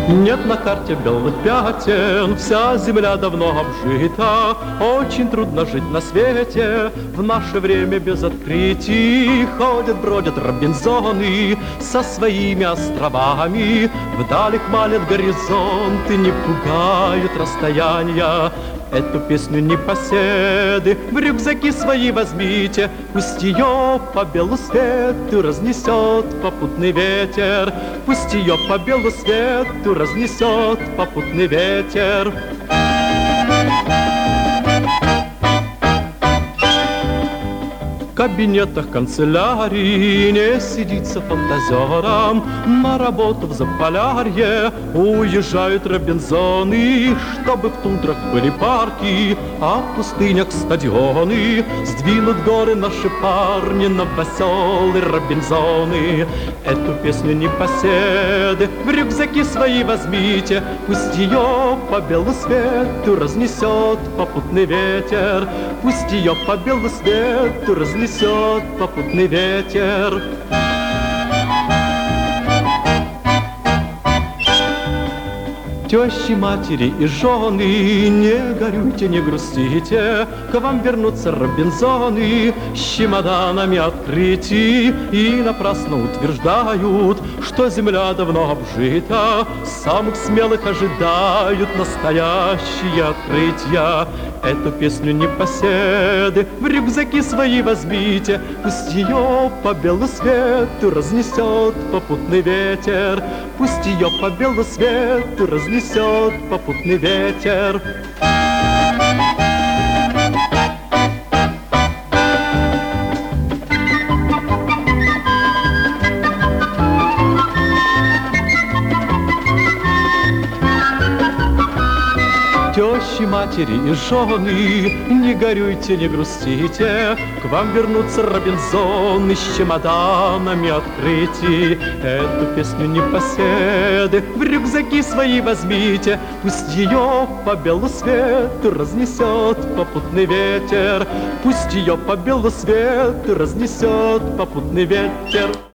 Нет на карте белых пятен, вся земля давно обжита. Очень трудно жить на свете, в наше время без открытий. Ходят, бродят Робинзоны со своими островами. Вдаль их манят горизонты, не пугают расстояния. Эту песню непоседы в рюкзаки свои возьмите, пусть ее по белу свету разнесет попутный ветер, пусть ее по белу свету разнесет попутный ветер. В кабинетах канцелярии не сидится фантазером, на работу в Заполярье уезжают Робинзоны, чтобы в тундрах были парки, а в пустынях стадионы. Сдвинут горы наши парни, новоселы Робинзоны. Эту песню непоседы в рюкзаки свои возьмите, пусть ее по белу свету разнесет попутный ветер, пусть ее по белу свету разнесет попутный ветер. Тещи, матери и жены, не горюйте, не грустите, к вам вернутся Робинзоны с чемоданами открытий и напрасно утверждают, что земля давно обжита. Самых смелых ожидают настоящие открытия. Эту песню непоседы в рюкзаки свои возьмите, пусть ее по белу свету разнесет попутный ветер, пусть ее по белу свету разнесет попутный ветер. Тещи, матери и жены, не горюйте, не грустите, к вам вернутся Робинзоны с чемоданами открытий. Эту песню непоседы в рюкзаки свои возьмите, пусть ее по белу свету разнесет попутный ветер, пусть ее по белу свету разнесет попутный ветер.